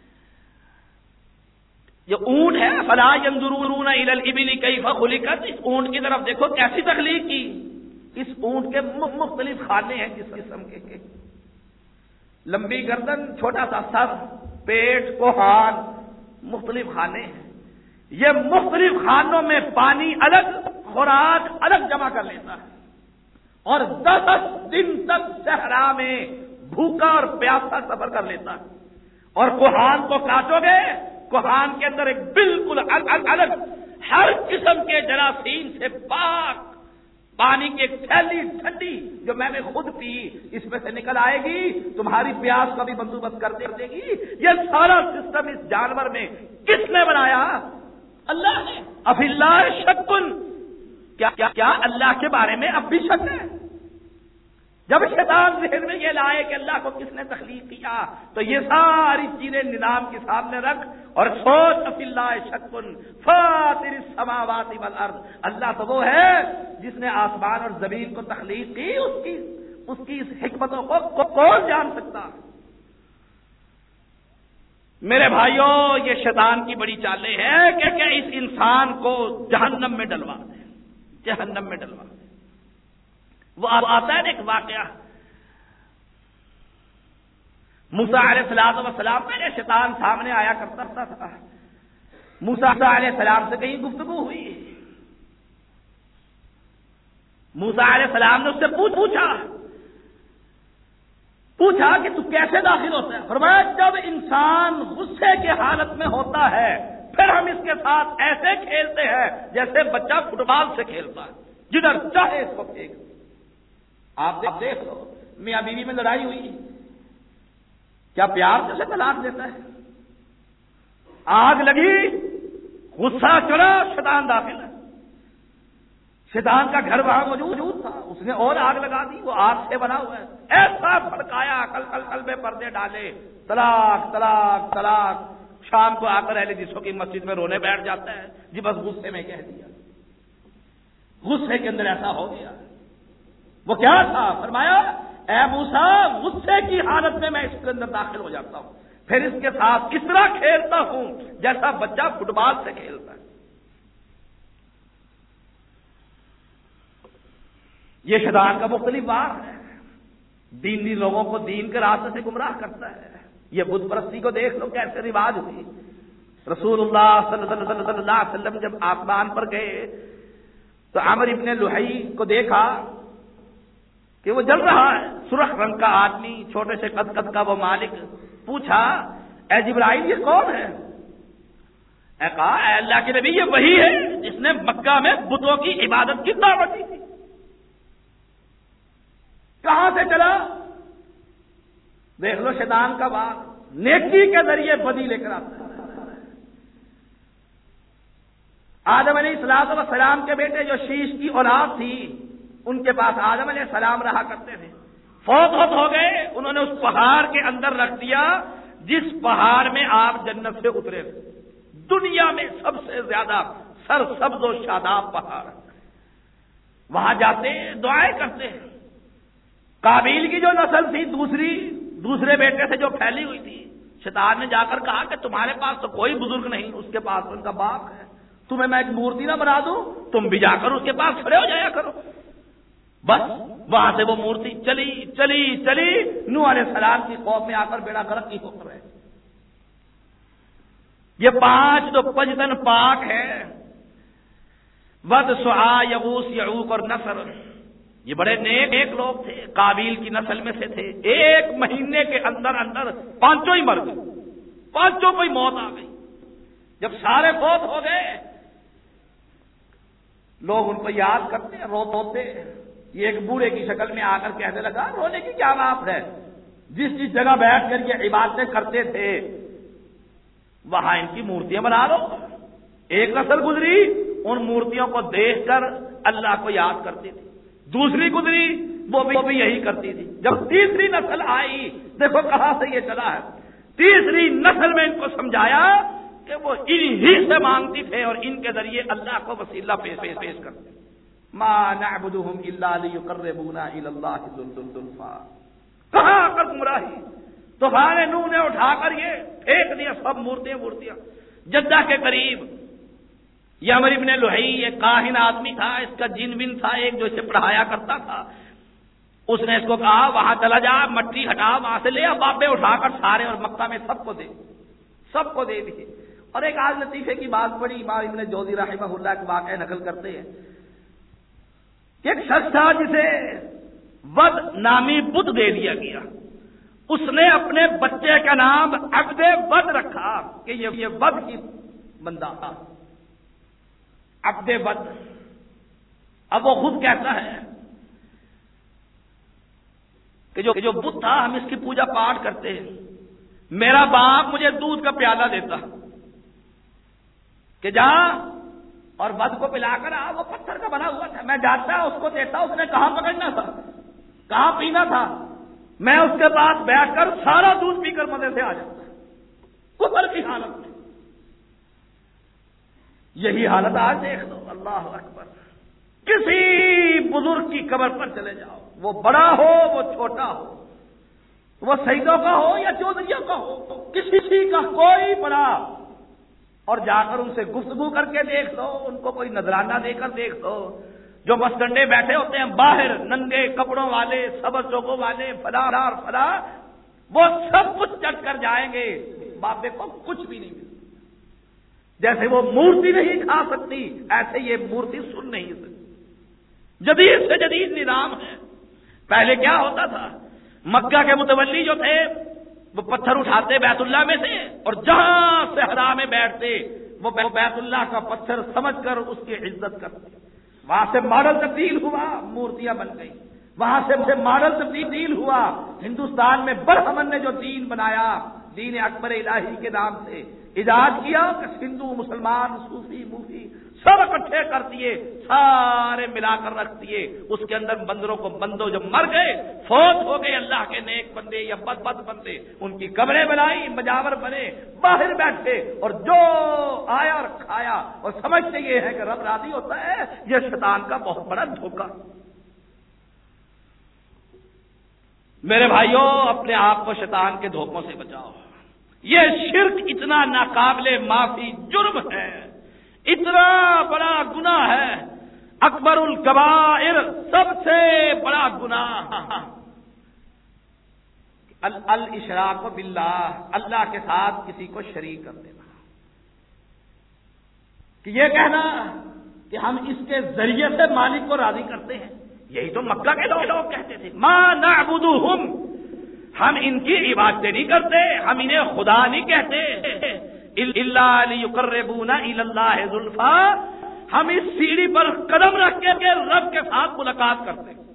یہ اونٹ ہے فلا ينظرون الى الابل كيف خلقت اس اونٹ کی طرف دیکھو کیسی تخلیق کی. اس اونٹ کے مختلف خانے ہیں جس قسم کے لمبی گردن چھوٹا سا سر پیٹ کوہان مختلف خانے ہیں. یہ مختلف خانوں میں پانی الگ خوراک الگ جمع کر لیتا ہے اور دس دن تک صحرا میں بھوکا اور پیاسا سفر کر لیتا ہے. اور کوہان کو کاٹو گے کوہان کے اندر ایک بالکل الگ الگ ہر قسم کے جراثیم سے پاک پانی کی ایک تھیلی ٹھنڈی جو میں نے خود پی اس میں سے نکل آئے گی تمہاری پیاس کا بھی بندوبست کر دے گی. یہ سارا سسٹم اس جانور میں کس نے بنایا؟ اللہ نے. افی اللہ شکن کیا کیا کیا اللہ کے بارے میں اب بھی شک ہے؟ جب شیطان ذہن میں یہ لائے کہ اللہ کو کس نے تخلیق کیا تو یہ ساری چیزیں نظام کے سامنے رکھ اور سوچ افی اللہ شکن فاطر السماوات والارض. اللہ تو وہ ہے جس نے آسمان اور زمین کو تخلیق کی اس کی اس کی اس حکمتوں کو کون جان سکتا. میرے بھائیوں یہ شیطان کی بڑی چالیں ہے کہ کہ اس انسان کو جہنم میں ڈلوا دے جہنم میں ڈلوا دے. وہ آتا ہے نا ایک واقعہ موسیٰ علیہ السلام والسلام پہلے شیطان سامنے آیا کرتا تھا. موسیٰ علیہ السلام سے کہیں گفتگو ہوئی. موسیٰ علیہ السلام نے اس سے پوچھا پوچھا کہ تو کیسے داخل ہوتا ہے؟ فرمایا جب انسان غصے کی حالت میں ہوتا ہے پھر ہم اس کے ساتھ ایسے کھیلتے ہیں جیسے بچہ فٹ بال سے کھیلتا ہے جدھر چاہے اس کو پھینک. آپ دیکھ لو میاں بیوی میں لڑائی ہوئی کیا پیار سے طلاق دیتا ہے؟ آگ لگی غصہ چڑھا شیطان داخل ہے. شیطان کا گھر وہاں موجود تھا اس نے اور آگ لگا دی. وہ آگ سے بنا ہوا ہے. ایسا بھڑکایا کل کل کل میں پردے ڈالے طلاق طلاق طلاق. شام کو آ کر اہل حدیثوں کی مسجد میں رونے بیٹھ جاتا ہے جی بس غصے میں کہہ دیا. غصے کے اندر ایسا ہو گیا. وہ کیا تھا؟ فرمایا اے موسیٰ غصے کی حالت میں میں اس کے اندر داخل ہو جاتا ہوں پھر اس کے ساتھ کس طرح کھیلتا ہوں جیسا بچہ فٹ بال سے کھیلتا ہے. یہ شیطان کا مختلف وار ہے. دینی لوگوں کو دین کے راستے سے گمراہ کرتا ہے. یہ بت پرستی کو دیکھ لو کیسے رواج ہوئی. رسول اللہ صلی اللہ علیہ وسلم جب آسمان پر گئے تو عامر ابن لحی کو دیکھا کہ وہ جل رہا ہے، سرخ رنگ کا آدمی، چھوٹے سے قد قد کا وہ مالک. پوچھا اے جبرائیل یہ کون ہے؟ اے کہا اے اللہ کے نبی یہ وہی ہے جس نے مکہ میں بتوں کی عبادت کی دعوت دی تھی. کہاں سے چلا؟ دیکھ لو شیطان کا بات، نیکی کے ذریعے بدی لے کر آتا ہے. آدم علیہ السلام والسلام کے بیٹے جو شیش کی اولاد تھی ان کے پاس آدم علیہ السلام رہا کرتے تھے. فوت ہوت ہو گئے، انہوں نے اس پہاڑ کے اندر رکھ دیا جس پہاڑ میں آپ جنت سے اترے تھے. دنیا میں سب سے زیادہ سر سبز و شاداب پہاڑ. وہاں جاتے دعائیں کرتے ہیں. قابیل کی جو نسل تھی دوسری دوسرے بیٹے سے جو پھیلی ہوئی تھی، شیطان نے جا کر کہا کہ تمہارے پاس تو کوئی بزرگ نہیں، اس کے پاس تو ان کا باپ ہے، تمہیں میں ایک مورتی نہ بنا دوں، تم بھی جا کر اس کے پاس کھڑے ہو جایا کرو. بس وہاں سے وہ مورتی چلی چلی چلی نوح علیہ السلام کی قوم میں آ کر بیڑا غرق کی ہو کر رہے. یہ پانچ جو پنجتن پاک ہے، ود سعا یغوث یعوق اور نصر، یہ بڑے نیک ایک لوگ تھے، قابیل کی نسل میں سے تھے. ایک مہینے کے اندر اندر پانچوں ہی مر گئے، پانچوں کو ہی موت آ گئی. جب سارے فوت ہو گئے لوگ ان کو یاد کرتے روتے ہوتے. یہ ایک بوڑھے کی شکل میں آ کر کہنے لگا رونے کی کیا بات ہے، جس جس جگہ بیٹھ کر یہ عبادتیں کرتے تھے وہاں ان کی مورتیاں بنا لو. ایک نسل گزری ان مورتیوں کو دیکھ کر اللہ کو یاد کرتی تھی، دوسری گزری وہ بھی, وہ بھی یہی کرتی تھی. جب تیسری نسل آئی دیکھو کہاں سے یہ چلا ہے. تیسری نسل میں ان کو سمجھایا کہ وہ انہی سے مانگتی تھے اور ان کے ذریعے اللہ کو وسیلہ پیش پیش پیش کرتے. ما نعبدهم الا ليقربونا الى الله زلفا. کہاں کر گمراہی. طوفان نوح نے اٹھا کر یہ پھینک دیا سب مورتیاں مورتیاں جدہ کے قریب. یہ عامر ابن لحی ایک کاہن آدمی تھا، اس کا جن بن تھا ایک جو اسے پڑھایا کرتا تھا. اس نے اس کو کہا وہاں چلا جا، مٹی ہٹا، وہاں سے لے بابے اٹھا کر سارے اور مکہ میں سب کو دے سب کو دے دیے. اور ایک آج لطیفے کی بات پڑی، امام ابن جوزی رحمہ اللہ کے واقعہ نقل کرتے ہیں کہ ایک شخص تھا جسے ود نامی بت دے دیا گیا. اس نے اپنے بچے کا نام عبد ود رکھا کہ یہ ود کی بندہ تھا، عبد ود. اب وہ خود کہتا ہے کہ جو جو بت تھا ہم اس کی پوجا پاٹ کرتے ہیں. میرا باپ مجھے دودھ کا پیالہ دیتا کہ جا اور ود کو پلا کر آ، وہ پتھر کا بنا ہوا تھا، میں جاتا اس کو دیتا، اس نے کہاں پکڑنا تھا کہاں پینا تھا، میں اس کے پاس بیٹھ کر سارا دودھ پی کر مزے سے آ جاتا. کفر کی حالت میں. یہی حالت آج دیکھ لو. اللہ اکبر. کسی بزرگ کی قبر پر چلے جاؤ، وہ بڑا ہو وہ چھوٹا ہو، وہ سیدوں کا ہو یا چودھریوں کا ہو، کسی کا کوئی بڑا، اور جا کر ان سے گفتگو کر کے دیکھ لو، ان کو کوئی نذرانہ دے کر دیکھ لو. جو مسٹنڈے بیٹھے ہوتے ہیں باہر ننگے کپڑوں والے، سبز چوکوں والے، فلاں اور فلاں، وہ سب کچھ چٹ کر جائیں گے، بابے کو کچھ بھی نہیں ملتا. جیسے وہ مورتی نہیں کھا سکتی ایسے یہ مورتی سن نہیں سکتی. جدید سے جدید نظام ہے. پہلے کیا ہوتا تھا، مکہ کے متولی جو تھے وہ پتھر اٹھاتے بیت اللہ میں سے اور جہاں صحرا میں بیٹھتے وہ بیت اللہ کا پتھر سمجھ کر اس کی عزت کرتے. وہاں سے ماڈل تبدیل ہوا، مورتیاں بن گئی. وہاں سے ماڈل تبدیل ہوا، ہندوستان میں برہمن نے جو دین بنایا، دین اکبر الہی کے نام سے ایجاد کیا کہ ہندو مسلمان صوفی موفی سب اکٹھے کر دیے، سارے ملا کر رکھ دیے. اس کے اندر بندروں کو بندو جب مر گئے، فوت ہو گئے اللہ کے نیک بندے یا بد بد بندے، ان کی قبریں بنائی، مجاور بنے، باہر بیٹھے اور جو آیا اور کھایا اور سمجھتے یہ ہے کہ رب راضی ہوتا ہے. یہ شیطان کا بہت بڑا دھوکہ. میرے بھائیوں اپنے آپ کو شیطان کے دھوکوں سے بچاؤ. یہ شرک اتنا ناقابل معافی جرم ہے، اتنا بڑا گناہ ہے، اکبر الکبائر، سب سے بڑا گناہ الاشراک باللہ، اللہ کے ساتھ کسی کو شریک کر دینا، کہ یہ کہنا کہ ہم اس کے ذریعے سے مالک کو راضی کرتے ہیں۔ یہی تو مکہ کے لوگ کہتے تھے، ما نعبدہم، ہم ان کی عبادتیں نہیں کرتے، ہم انہیں خدا نہیں کہتے، الا لیقربونا الی اللہ زلفا، ہم اس سیڑھی پر قدم رکھ کے رب کے ساتھ ملاقات کرتے ہیں۔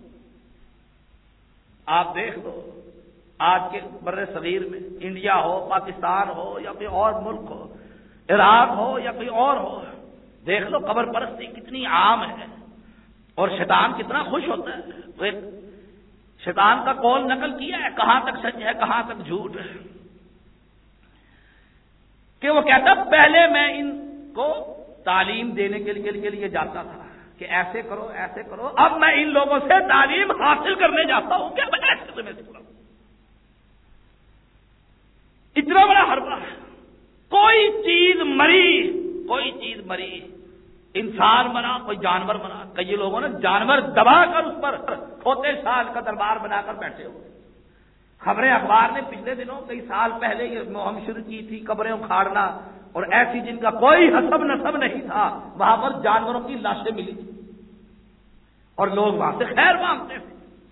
آپ دیکھ لو آج کے بر صغیر میں، انڈیا ہو، پاکستان ہو یا کوئی اور ملک ہو، عراق ہو یا کوئی اور ہو، دیکھ لو قبر پرستی کتنی عام ہے، اور شیطان کتنا خوش ہوتا ہے۔ تو ایک شیطان کا قول نقل کیا ہے، کہاں تک سچ ہے کہاں تک جھوٹ ہے، کہ وہ کہتا پہلے میں ان کو تعلیم دینے کے لیے کے لیے جاتا تھا کہ ایسے کرو ایسے کرو، اب میں ان لوگوں سے تعلیم حاصل کرنے جاتا ہوں، کیا بجائے تمہیں سکھاؤں۔ اتنا بڑا حربہ، کوئی چیز مری، کوئی چیز مری، انسان بنا کوئی جانور بنا، کئی لوگوں نے جانور دبا کر اس پر کھوتے سال کا دربار بنا کر بیٹھے ہوئے۔ خبریں اخبار نے پچھلے دنوں کئی سال پہلے یہ مہم شروع کی تھی، قبریں اکھاڑنا، اور ایسی جن کا کوئی حسب نسب نہیں تھا، وہاں پر جانوروں کی لاشیں ملی تھی اور لوگ وہاں سے خیر مانگتے تھے۔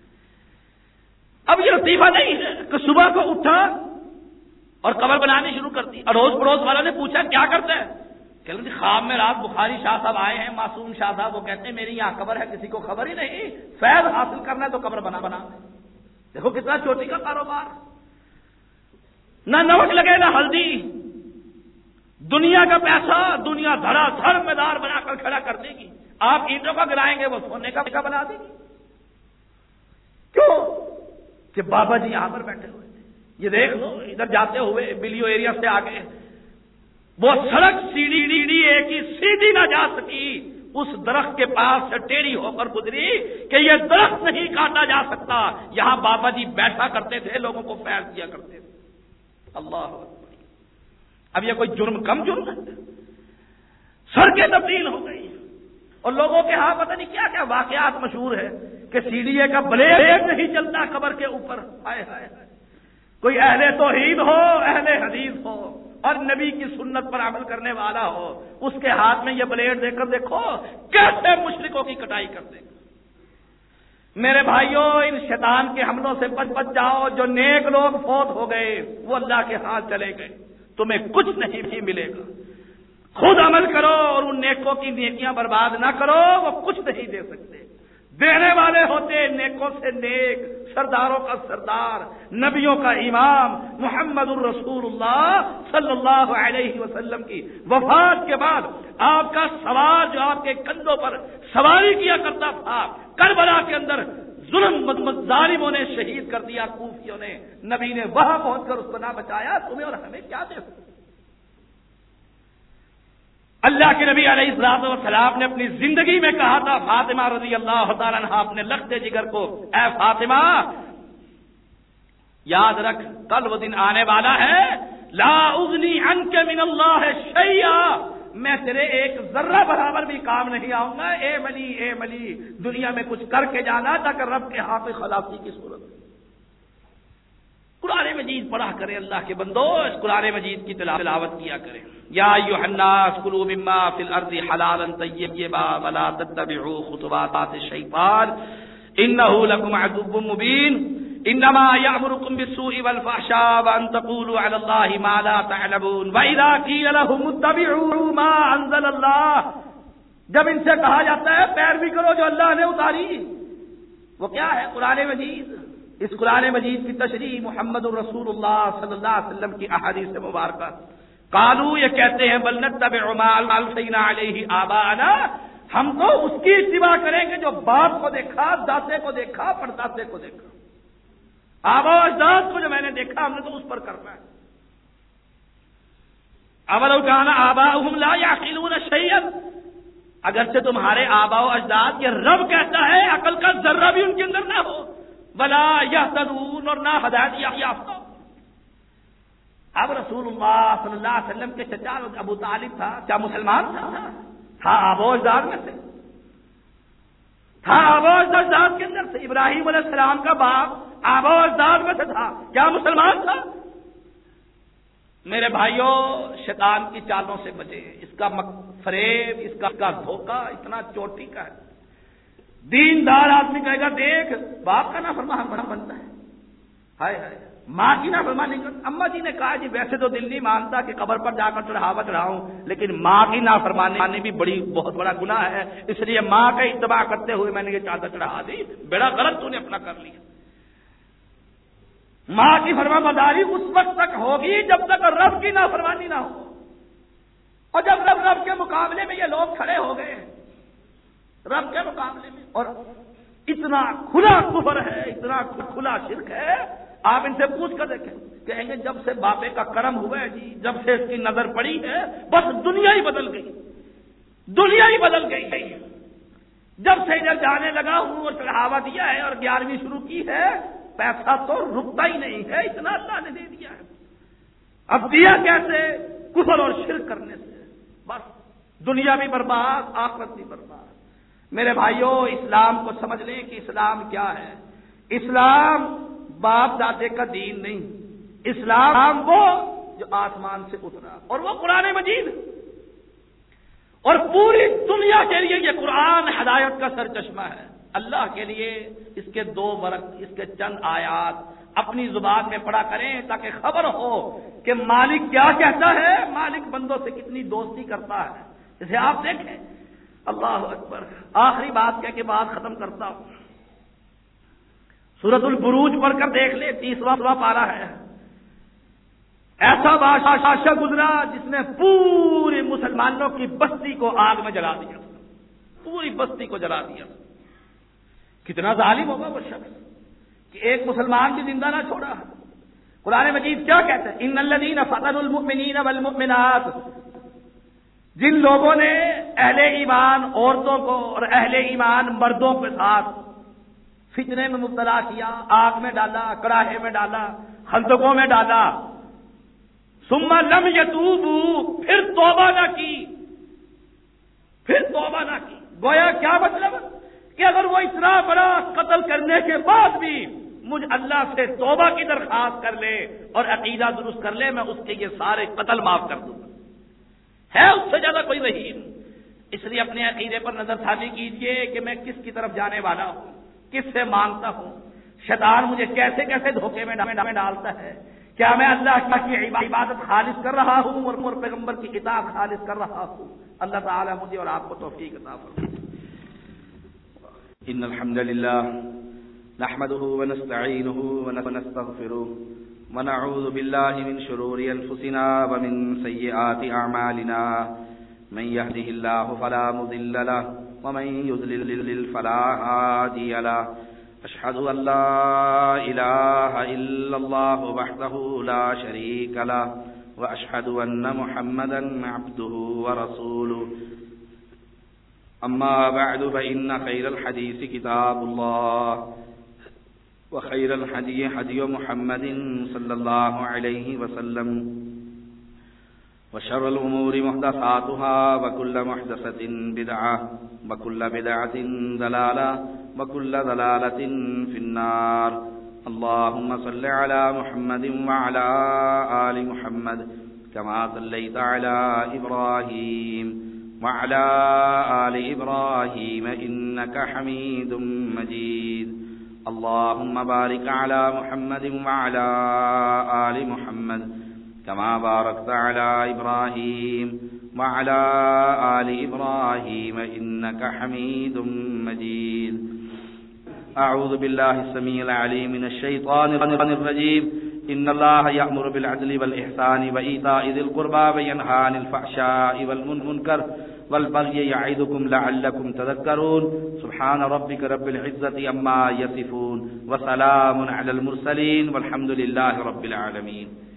اب یہ لطیفہ نہیں ہے کہ صبح کو اٹھا اور قبر بنانی شروع کر دی، اڑوس پڑوس والوں نے پوچھا کیا کرتے ہیں، کہ جی خواب میں رات بخاری شاہ صاحب آئے ہیں، معصوم شاہ صاحب، وہ کہتے ہیں میری یہاں قبر ہے، کسی کو خبر ہی نہیں، فیض حاصل کرنا ہے تو قبر بنا بنا۔ دیکھو کتنا چوٹی کا کاروبار، نہ نمک لگے نہ ہلدی، دنیا کا پیسہ دنیا دھڑا دھڑ میدان بنا کر کھڑا کر دے گی، آپ اینٹوں کا گرائیں گے وہ سونے کا بنا دے گی۔ کیوں؟ کہ بابا جی یہاں پر بیٹھے ہوئے تھے۔ یہ دیکھ لو ادھر جاتے ہوئے بلیو ایریا سے آگے وہ سڑک سیڑھی ڈیڑھی ایک ہی سیدھی نہ جا سکی، اس درخت کے پاس سے ٹیڑھی ہو کر گزری کہ یہ درخت نہیں کاٹا جا سکتا، یہاں بابا جی بیٹھا کرتے تھے، لوگوں کو فیض دیا کرتے تھے۔ اللہ اکبر۔ اب یہ کوئی جرم کم جرم ہے؟ سڑکیں تبدیل ہو گئی، اور لوگوں کے ہاں پتہ نہیں کیا کیا واقعات مشہور ہے کہ سیڑھی کا بلیڈ نہیں چلتا قبر کے اوپر، ہائے ہائے ہائے، کوئی اہل توحید ہو، اہل حدیث ہو اور نبی کی سنت پر عمل کرنے والا ہو، اس کے ہاتھ میں یہ بلیڈ دے کر دیکھو کیسے مشرکوں کی کٹائی کر دے گا۔ میرے بھائیوں، ان شیطان کے حملوں سے بچ بچ جاؤ۔ جو نیک لوگ فوت ہو گئے وہ اللہ کے ہاتھ چلے گئے، تمہیں کچھ نہیں بھی ملے گا۔ خود عمل کرو اور ان نیکوں کی نیکیاں برباد نہ کرو، وہ کچھ نہیں دے سکتے۔ دینے والے ہوتے نیکوں سے نیک، سرداروں کا سردار، نبیوں کا امام محمد الرسول اللہ صلی اللہ علیہ وسلم کی وفات کے بعد آپ کا سوار جو آپ کے کندھوں پر سواری کیا کرتا تھا، کربلا کے اندر ظلم ظالموں نے شہید کر دیا، کوفیوں نے، نبی نے وہاں پہنچ کر اس کو نہ بچایا، تمہیں اور ہمیں کیا دے سکتے؟ اللہ کے نبی علیہ الصلوۃ والسلام نے اپنی زندگی میں کہا تھا فاطمہ رضی اللہ تعالیٰ عنہا اپنے لختے جگر کو، اے فاطمہ یاد رکھ کل وہ دن آنے والا ہے، لا اغنی عنک من اللہ شیئا، میں تیرے ایک ذرہ برابر بھی کام نہیں آؤں گا، اے ملی اے ملی، دنیا میں کچھ کر کے جانا تاکہ رب کے ہاتھ خلاصی کی صورت۔ قرآن مجید پڑھا کرے اللہ کے بندو، اس قرآن مجید کی تلاوت کیا کرے۔ یا ایھا الناس کلوا مما فی الارض حلالا طیبا ولا تتبعوا خطوات الشیطان انہ لکم عدو مبین انما یأمرکم بالسوء والفحشاء وان تقولوا علی اللہ ما لا تعلمون واذا قیل لهم اتبعوا ما انزل اللہ، جب ان سے کہا جاتا ہے پیروی کرو جو اللہ نے اتاری، وہ کیا ہے؟ قرآن مجید۔ اس قرآن مجید کی تشریح محمد الرسول اللہ صلی اللہ علیہ وسلم کی احادیث مبارکہ۔ قالوا، یہ کہتے ہیں، بل نتبع ما الفینا علیہ آباءنا، ہم تو اس کی اتباع کریں گے جو باپ کو دیکھا، دادے کو دیکھا، پردادے کو دیکھا، آباء و اجداد کو جو میں نے دیکھا ہم نے تو اس پر کرنا ہے۔ اولو کان آباؤہم لا یعقلون شیئا، اگرچہ تمہارے آباء و اجداد، یہ رب کہتا ہے عقل کا ذرہ بھی ان کے اندر نہ ہو، ولا یہتدون، اور نہ ہدایت یافتہ۔ اب رسول اللہ صلی اللہ علیہ وسلم کے چچا ابو طالب تھا، کیا مسلمان تھا؟ تھا آباء اجداد میں سے، تھا آباء اجداد کے اندر سے، ابراہیم علیہ السلام کا باپ آباء اجداد میں سے تھا، کیا مسلمان تھا؟ میرے بھائیوں، شیطان کی چالوں سے بچے، اس کا فریب، اس کا, کا دھوکہ اتنا چوٹی کا ہے۔ دیندار آدمی کہے گا دیکھ باپ کا نافرمان بڑا بنتا ہے، ہائے ہائے ماں کی نافرمانی کرتا۔ اما جی نے کہا جی ویسے تو دل نہیں مانتا کہ قبر پر جا کر چڑھاوا چڑھاؤں، لیکن ماں کی نافرمانی بھی بڑی بہت بڑا گناہ ہے، اس لیے ماں کا اتباع کرتے ہوئے میں نے یہ چادر چڑھا دی۔ بڑا غلط تو نے اپنا کر لیا۔ ماں کی فرما برداری اس وقت تک ہوگی جب تک رب کی نافرمانی نہ ہو، اور جب رب رب کے مقابلے میں یہ لوگ کھڑے ہو گئے رب کے مقابلے میں، اور اتنا کھلا کفر ہے، اتنا کھلا شرک ہے، آپ ان سے پوچھ کر دیکھیں، کہیں گے جب سے باپے کا کرم ہوا ہے جی، جب سے اس کی نظر پڑی ہے بس دنیا ہی بدل گئی، دنیا ہی بدل گئی، جب سے ادھر جانے لگا ہوں اور چڑھاوا دیا ہے اور گیارہویں شروع کی ہے، پیسہ تو رکتا ہی نہیں ہے، اتنا اللہ نے دے دیا ہے۔ اب دیا کیسے؟ کفر اور شرک کرنے سے، بس دنیا بھی برباد، آخرت بھی برباد۔ میرے بھائیوں، اسلام کو سمجھ لیں کہ اسلام کیا ہے۔ اسلام باپ دادے کا دین نہیں، اسلام وہ جو آسمان سے اترا، اور وہ قرآن مجید، اور پوری دنیا کے لیے یہ قرآن ہدایت کا سرچشمہ ہے۔ اللہ کے لیے اس کے دو برق، اس کے چند آیات اپنی زبان میں پڑھا کریں تاکہ خبر ہو کہ مالک کیا کہتا ہے، مالک بندوں سے کتنی دوستی کرتا ہے۔ جیسے آپ دیکھیں، اللہ اکبر، آخری بات کہہ کے بعد ختم کرتا ہوں، سورۃ البروج پڑھ کر دیکھ لے، تیسواں پارہ ہے۔ ایسا بادشاہ گزرا جس نے پوری مسلمانوں کی بستی کو آگ میں جلا دیا، پوری بستی کو جلا دیا۔ کتنا ظالم ہوگا وہ شخص کہ ایک مسلمان بھی زندہ نہ چھوڑا۔ قرآن مجید کیا کہتا ہے؟ ان الذین فتنوا المؤمنین والمؤمنات، جن لوگوں نے اہل ایمان عورتوں کو اور اہل ایمان مردوں کے ساتھ فتنے میں مبتلا کیا، آگ میں ڈالا، کڑاہے میں ڈالا، خندقوں میں ڈالا، ثم لم یتوبوا، پھر توبہ نہ کی، پھر توبہ نہ کی۔ گویا کیا مطلب کہ اگر وہ اتنا بڑا قتل کرنے کے بعد بھی مجھ اللہ سے توبہ کی درخواست کر لے اور عقیدہ درست کر لے، میں اس کے یہ سارے قتل معاف کر دوں گا۔ ہے اس سے زیادہ کوئی رحیم؟ اس لیے اپنے عقیدے پر نظر ثانی کیجئے کہ میں کس کی طرف جانے والا ہوں، کس سے مانگتا ہوں، شیطان مجھے کیسے کیسے دھوکے میں ڈالتا ہے، کیا میں اللہ کی عبادت خالص کر رہا ہوں اور پیغمبر کی کتاب خالص کر رہا ہوں؟ اللہ تعالی مجھے اور آپ کو توفیق عطا فرمائے۔ ان الحمد لله نحمده ونستعينه ونستغفره ونعوذ بالله من شرور انفسنا ومن سيئات اعمالنا، من يهده الله فلا مضل له ومن يضلل فلا هادي له، اشهد ان لا اله الا الله وحده لا شريك له، واشهد ان محمدا عبده ورسوله، اما بعد فان خير الحديث كتاب الله، وخير الهدي هدي محمد صلى الله عليه وسلم، وشر الامور محدثاتها، وكل محدثة بدعة، وكل بدعة ضلالة، وكل ضلالة في النار۔ اللهم صل على محمد وعلى آل محمد كما صليت على إبراهيم وعلى آل إبراهيم إنك حميد مجيد۔ اللهم بارك على محمد وعلى آل محمد كما باركت على إبراهيم وعلى آل إبراهيم إنك حميد مجيد۔ أعوذ بالله السميع العليم من الشيطان الرجيم، إن الله يأمر بالعدل والإحسان وإيتاء ذي القربى وينهى عن الفحشاء والمنكر والبغي يعظكم لعلكم تذكرون۔ سبحان ربك رب العزة عما يصفون، وسلام على المرسلين، والحمد لله رب العالمين۔